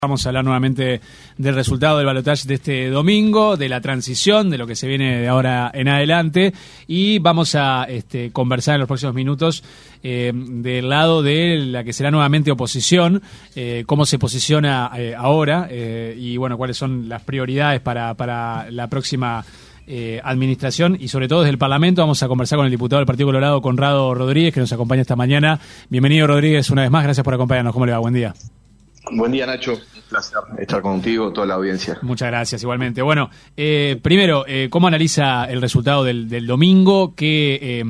Vamos a hablar nuevamente del resultado del balotaje de este domingo, de la transición, de lo que se viene de ahora en adelante, y vamos a conversar en los próximos minutos del lado de la que será nuevamente oposición, cómo se posiciona ahora y bueno, cuáles son las prioridades para la próxima administración, y sobre todo desde el Parlamento. Vamos a conversar con el diputado del Partido Colorado, Conrado Rodríguez, que nos acompaña esta mañana. Bienvenido, Rodríguez, una vez más, gracias por acompañarnos. ¿Cómo le va? Buen día. Buen día, Nacho. Un placer estar contigo, toda la audiencia. Muchas gracias, igualmente. Bueno, primero, ¿cómo analiza el resultado del domingo? ¿Qué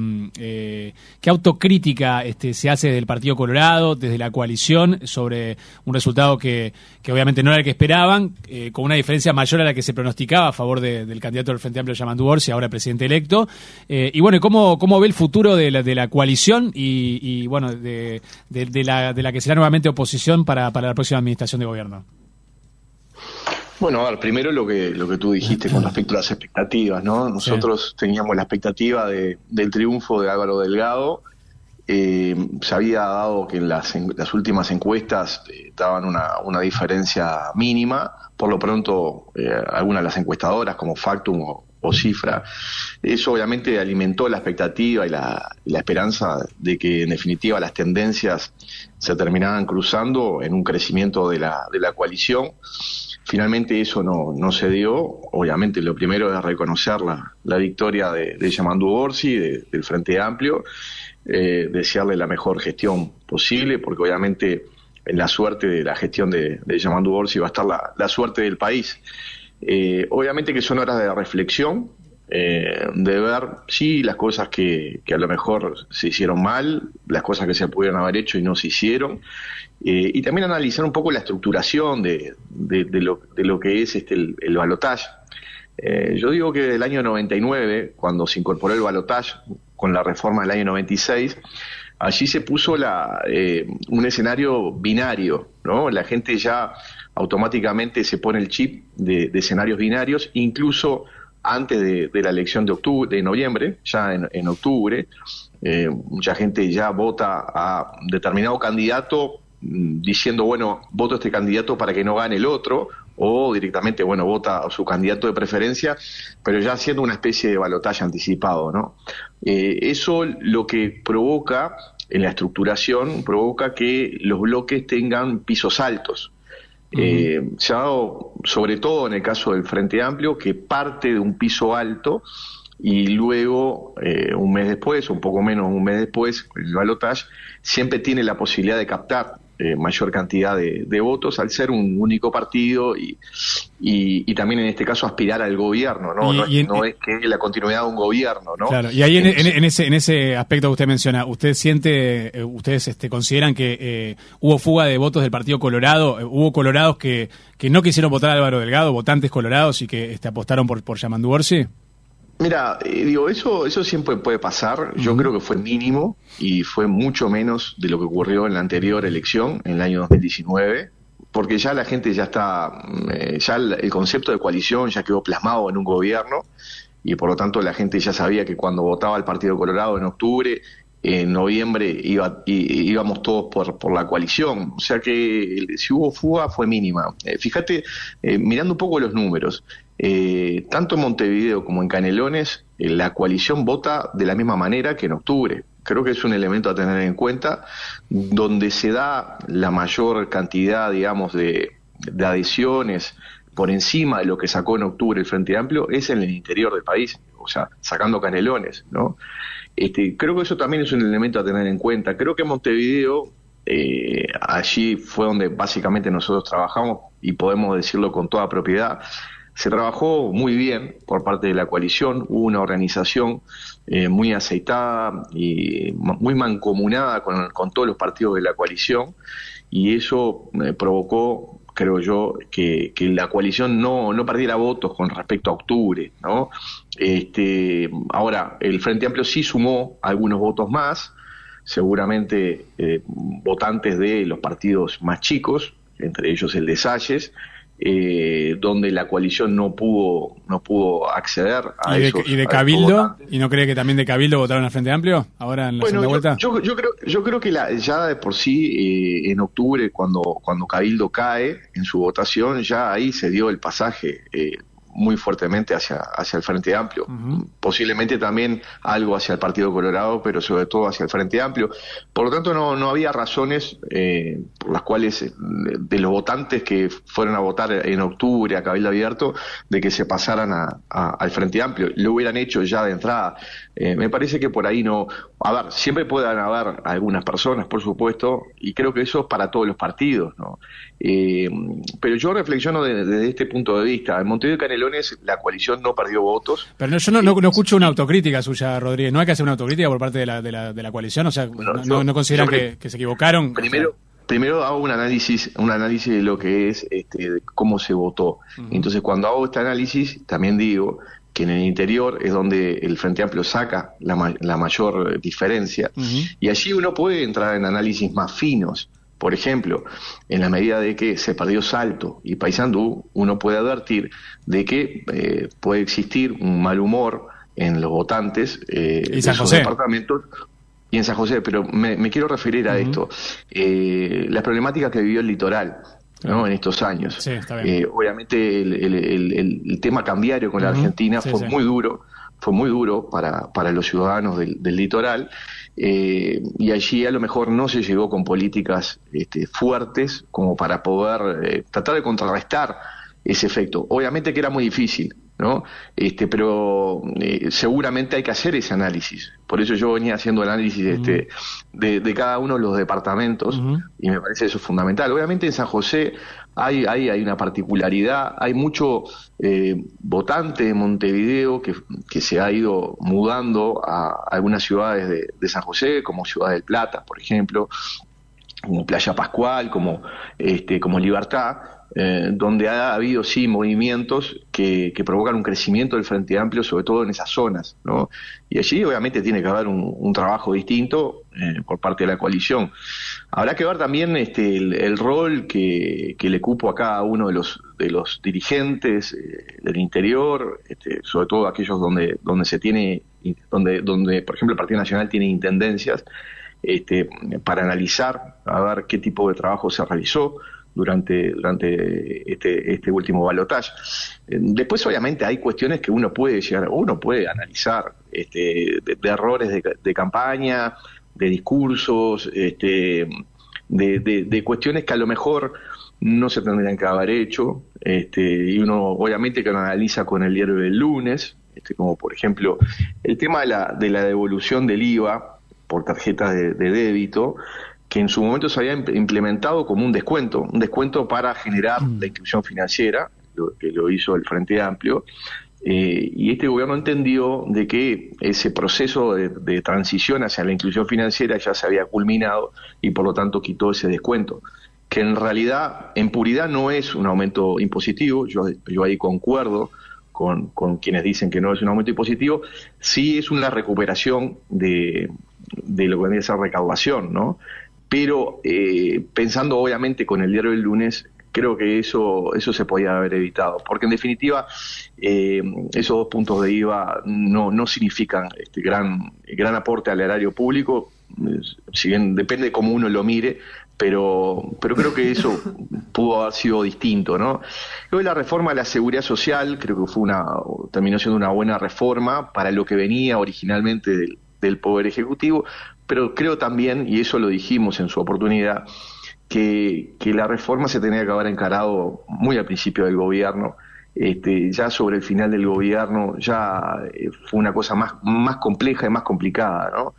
autocrítica se hace desde el Partido Colorado, desde la coalición, sobre un resultado que obviamente no era el que esperaban, con una diferencia mayor a la que se pronosticaba a favor del candidato del Frente Amplio, Yamandu Orsi, ahora presidente electo? Y bueno, ¿cómo ve el futuro de la coalición y bueno, de la que será nuevamente oposición para la próxima administración de gobierno? Bueno, a ver, primero lo que tú dijiste con respecto a las expectativas, ¿no? Nosotros teníamos la expectativa del triunfo de Álvaro Delgado. Se había dado que en las últimas encuestas daban una diferencia mínima. Por lo pronto, algunas de las encuestadoras como Factum o Cifra, eso obviamente alimentó la expectativa y la esperanza de que en definitiva las tendencias se terminaban cruzando en un crecimiento de la coalición. Finalmente eso no se dio. Obviamente lo primero es reconocer la victoria de Yamandu Orsi, del Frente Amplio, desearle la mejor gestión posible, porque obviamente en la suerte de la gestión de Yamandu Orsi va a estar la suerte del país. Obviamente que son horas de reflexión, de ver las cosas que a lo mejor se hicieron mal, las cosas que se pudieron haber hecho y no se hicieron, y también analizar un poco la estructuración de lo que es el balotaje. Yo digo que desde el año 99, cuando se incorporó el balotaje con la reforma del año 96, allí se puso un escenario binario, ¿no? La gente ya automáticamente se pone el chip de escenarios binarios, incluso antes de la elección de noviembre, ya en octubre, mucha gente ya vota a determinado candidato diciendo, bueno, voto a este candidato para que no gane el otro, o directamente, bueno, vota a su candidato de preferencia, pero ya haciendo una especie de balotaje anticipado, ¿no? Eso lo que provoca en la estructuración, provoca que los bloques tengan pisos altos. Se ha dado, sobre todo en el caso del Frente Amplio, que parte de un piso alto y luego, un mes después, un poco menos un mes después, el balotaje siempre tiene la posibilidad de captar mayor cantidad de votos al ser un único partido y también en este caso aspirar al gobierno, ¿no? No es que la continuidad de un gobierno, ¿no? Claro, y ahí en ese aspecto que usted menciona, ¿ustedes consideran que hubo fuga de votos del Partido Colorado? ¿Hubo colorados que no quisieron votar a Álvaro Delgado, votantes colorados, y que apostaron por Yamandu Orsi? Mira, eso siempre puede pasar. Yo creo que fue mínimo y fue mucho menos de lo que ocurrió en la anterior elección, en el año 2019, porque ya la gente ya está, ya el concepto de coalición ya quedó plasmado en un gobierno y por lo tanto la gente ya sabía que cuando votaba al Partido Colorado en octubre, en noviembre íbamos todos por la coalición. O sea que si hubo fuga fue mínima. Fíjate, mirando un poco los números, tanto en Montevideo como en Canelones, la coalición vota de la misma manera que en octubre. Creo que es un elemento a tener en cuenta, donde se da la mayor cantidad, digamos, de adhesiones por encima de lo que sacó en octubre el Frente Amplio, es en el interior del país, o sea, sacando Canelones, ¿no? Creo que eso también es un elemento a tener en cuenta. Creo que en Montevideo, allí fue donde básicamente nosotros trabajamos, y podemos decirlo con toda propiedad, se trabajó muy bien por parte de la coalición, hubo una organización muy aceitada y muy mancomunada con todos los partidos de la coalición, y eso provocó, creo yo, que la coalición no perdiera votos con respecto a octubre, ¿no? Ahora, el Frente Amplio sí sumó algunos votos más, seguramente votantes de los partidos más chicos, entre ellos el de Salles, donde la coalición no pudo acceder a esos. ¿Y de Cabildo? ¿Y no cree que también de Cabildo votaron al Frente Amplio ahora en la segunda vuelta? Yo creo que ya de por sí, en octubre, cuando Cabildo cae en su votación, ya ahí se dio el pasaje muy fuertemente hacia el Frente Amplio. Uh-huh. Posiblemente también algo hacia el Partido Colorado, pero sobre todo hacia el Frente Amplio. Por lo tanto, no había razones por las cuales de los votantes que fueron a votar en octubre a Cabildo Abierto, de que se pasaran al Frente Amplio. Lo hubieran hecho ya de entrada. Me parece que por ahí no... A ver, siempre puedan haber algunas personas, por supuesto, y creo que eso es para todos los partidos, ¿no? Pero yo reflexiono desde este punto de vista. En Montevideo y Canelones la coalición no perdió votos. Pero yo no escucho una autocrítica suya, Rodríguez. ¿No hay que hacer una autocrítica por parte de la coalición? O sea, bueno, ¿no consideran que se equivocaron? Primero hago un análisis de lo que es de cómo se votó. Uh-huh. Entonces, cuando hago este análisis, también digo que en el interior es donde el Frente Amplio saca la mayor diferencia. Uh-huh. Y allí uno puede entrar en análisis más finos. Por ejemplo, en la medida de que se perdió Salto y Paysandú, uno puede advertir de que puede existir un mal humor en los votantes de esos departamentos y en San José, pero me quiero referir a esto. La problemática que vivió el litoral, ¿no? En estos años. Sí, está bien. Obviamente el tema cambiario con la Argentina fue muy duro para los ciudadanos del litoral. Y allí a lo mejor no se llegó con políticas fuertes como para poder tratar de contrarrestar ese efecto. Obviamente que era muy difícil, ¿no? Pero seguramente hay que hacer ese análisis. Por eso yo venía haciendo análisis de cada uno de los departamentos, y me parece eso fundamental. Obviamente en San José hay una particularidad, hay mucho votante de Montevideo que se ha ido mudando a algunas ciudades de San José, como Ciudad del Plata, por ejemplo, como Playa Pascual, como Libertad, donde ha habido sí movimientos que provocan un crecimiento del Frente Amplio, sobre todo en esas zonas, ¿no? Y allí obviamente tiene que haber un trabajo distinto por parte de la coalición. Habrá que ver también el rol que le cupo a cada uno de los dirigentes del interior, sobre todo aquellos donde se tiene, donde por ejemplo el Partido Nacional tiene intendencias, para analizar a ver qué tipo de trabajo se realizó durante este último balotaje. Después obviamente hay cuestiones que uno puede analizar, de errores de campaña, de discursos, de cuestiones que a lo mejor no se tendrían que haber hecho, y uno obviamente que lo analiza con el diario del lunes, como por ejemplo el tema de la devolución del IVA por tarjetas de débito, que en su momento se había implementado como un descuento para generar la inclusión financiera, que lo hizo el Frente Amplio, y este gobierno entendió de que ese proceso de transición hacia la inclusión financiera ya se había culminado y por lo tanto quitó ese descuento, que en realidad, en puridad, no es un aumento impositivo. Yo ahí concuerdo con quienes dicen que no es un aumento impositivo, sí es una recuperación de lo que viene a ser recaudación, ¿no? Pero pensando obviamente con el diario del lunes, creo que eso se podía haber evitado, porque en definitiva esos 2 puntos de IVA no significan gran aporte al erario público, si bien depende de cómo uno lo mire, pero creo que eso pudo haber sido distinto, ¿no? Luego la reforma de la seguridad social, creo que terminó siendo una buena reforma para lo que venía originalmente del Poder Ejecutivo, pero creo también, y eso lo dijimos en su oportunidad, que la reforma se tenía que haber encarado muy al principio del gobierno. Ya sobre el final del gobierno ya fue una cosa más compleja y más complicada, ¿no?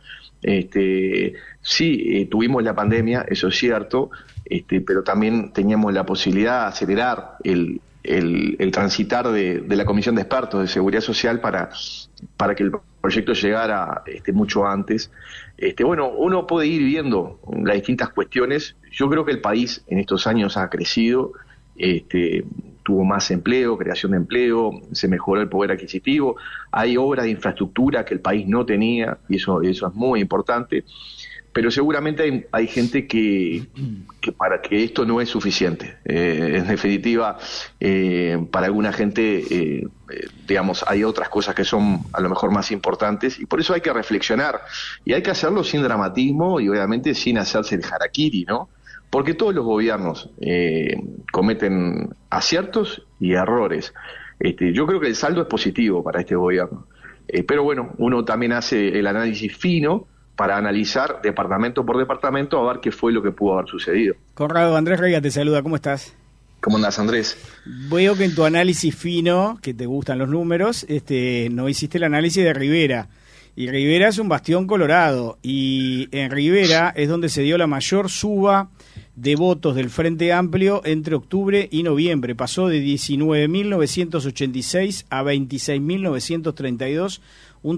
Sí, tuvimos la pandemia, eso es cierto, pero también teníamos la posibilidad de acelerar el transitar de la Comisión de Expertos de Seguridad Social para que el proyecto llegara mucho antes. Bueno, uno puede ir viendo las distintas cuestiones. Yo creo que el país en estos años ha crecido, tuvo más empleo, creación de empleo, se mejoró el poder adquisitivo, hay obras de infraestructura que el país no tenía, y eso es muy importante. pero seguramente hay gente que para que esto no es suficiente. En definitiva, para alguna gente, digamos, hay otras cosas que son a lo mejor más importantes, y por eso hay que reflexionar, y hay que hacerlo sin dramatismo y obviamente sin hacerse el harakiri, ¿no? Porque todos los gobiernos cometen aciertos y errores. Yo creo que el saldo es positivo para este gobierno. Pero bueno, uno también hace el análisis fino para analizar departamento por departamento a ver qué fue lo que pudo haber sucedido. Conrado, Andrés Rega te saluda, ¿cómo estás? ¿Cómo andás, Andrés? Veo que en tu análisis fino, que te gustan los números, no hiciste el análisis de Rivera. Y Rivera es un bastión colorado, y en Rivera es donde se dio la mayor suba de votos del Frente Amplio entre octubre y noviembre. Pasó de 19.986 a 26.932, un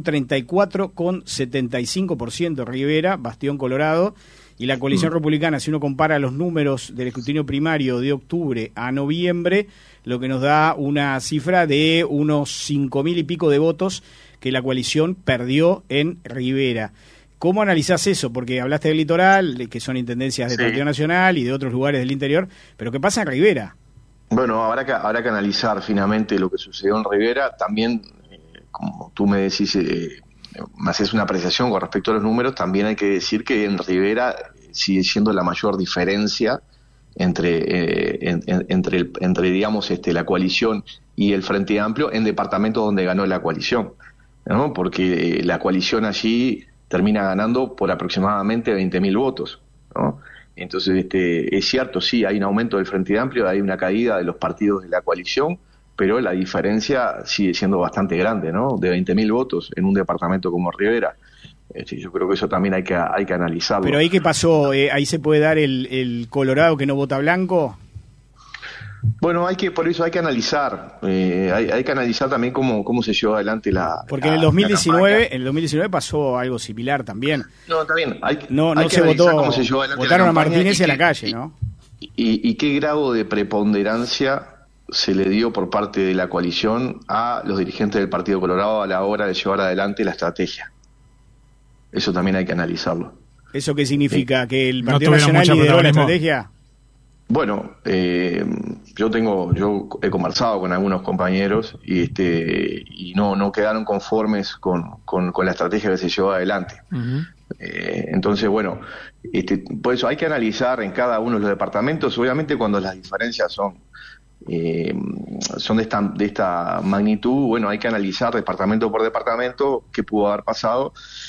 34,75% Rivera, bastión colorado. Y la coalición republicana, si uno compara los números del escrutinio primario de octubre a noviembre, lo que nos da una cifra de unos 5.000 y pico de votos que la coalición perdió en Rivera. ¿Cómo analizás eso? Porque hablaste del litoral, que son intendencias del Partido Nacional y de otros lugares del interior, pero ¿qué pasa en Rivera? Bueno, habrá que analizar finalmente lo que sucedió en Rivera. También, como tú me decís, me haces una apreciación con respecto a los números, también hay que decir que en Rivera sigue siendo la mayor diferencia entre digamos, la coalición y el Frente Amplio en departamentos donde ganó la coalición, ¿no? Porque la coalición allí termina ganando por aproximadamente 20.000 votos, ¿no? Entonces, es cierto, sí, hay un aumento del Frente Amplio, hay una caída de los partidos de la coalición, pero la diferencia sigue siendo bastante grande, ¿no? De 20.000 votos en un departamento como Rivera. Yo creo que eso también hay que analizarlo. Pero ahí, ¿qué pasó? ¿Ahí se puede dar el colorado que no vota blanco? Bueno, por eso hay que analizar, hay que analizar también cómo se llevó adelante porque en el 2019 pasó algo similar también. No, está bien. No hay se votó, cómo se llevó adelante votaron a Martínez y a la calle, ¿no? Y qué grado de preponderancia se le dio por parte de la coalición a los dirigentes del Partido Colorado a la hora de llevar adelante la estrategia. Eso también hay que analizarlo. ¿Eso qué significa? ¿Que el Partido Nacional lideró la estrategia? Bueno, yo he conversado con algunos compañeros y no quedaron conformes con la estrategia que se llevó adelante. Uh-huh. Entonces, bueno, por eso hay que analizar en cada uno de los departamentos, obviamente cuando las diferencias son de esta magnitud, bueno, hay que analizar departamento por departamento qué pudo haber pasado,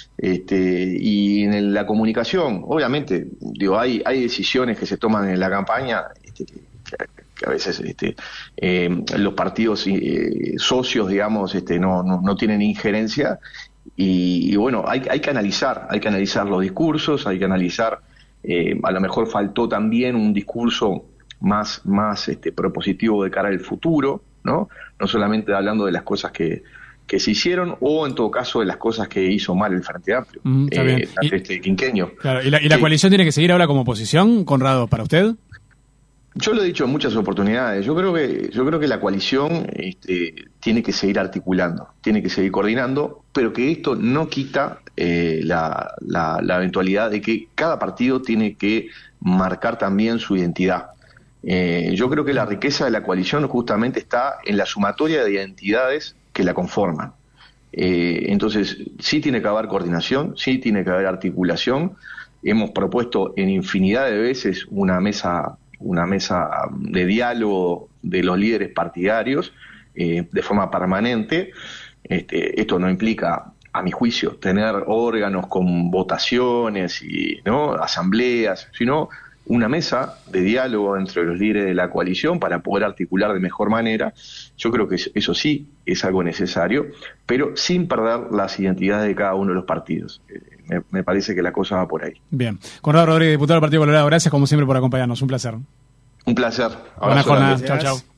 y en la comunicación, obviamente, hay decisiones que se toman en la campaña, que a veces los partidos socios, digamos, no tienen injerencia, y bueno, hay que analizar los discursos, hay que analizar, a lo mejor faltó también un discurso más propositivo de cara al futuro, no solamente hablando de las cosas que se hicieron, o en todo caso de las cosas que hizo mal el Frente Amplio durante este quinquenio. Claro, ¿y la coalición tiene que seguir ahora como oposición, Conrado, para usted? Yo lo he dicho en muchas oportunidades. Yo creo que la coalición tiene que seguir articulando, tiene que seguir coordinando, pero que esto no quita la eventualidad de que cada partido tiene que marcar también su identidad. Yo creo que la riqueza de la coalición justamente está en la sumatoria de identidades que la conforman. Entonces, sí tiene que haber coordinación, sí tiene que haber articulación. Hemos propuesto en infinidad de veces una mesa de diálogo de los líderes partidarios de forma permanente. Esto no implica, a mi juicio, tener órganos con votaciones y asambleas, sino una mesa de diálogo entre los líderes de la coalición para poder articular de mejor manera. Yo creo que eso sí es algo necesario, pero sin perder las identidades de cada uno de los partidos. Me parece que la cosa va por ahí. Bien. Conrado Rodríguez, diputado del Partido Colorado, gracias como siempre por acompañarnos. Un placer. Un placer. Buena jornada. Chao, chao.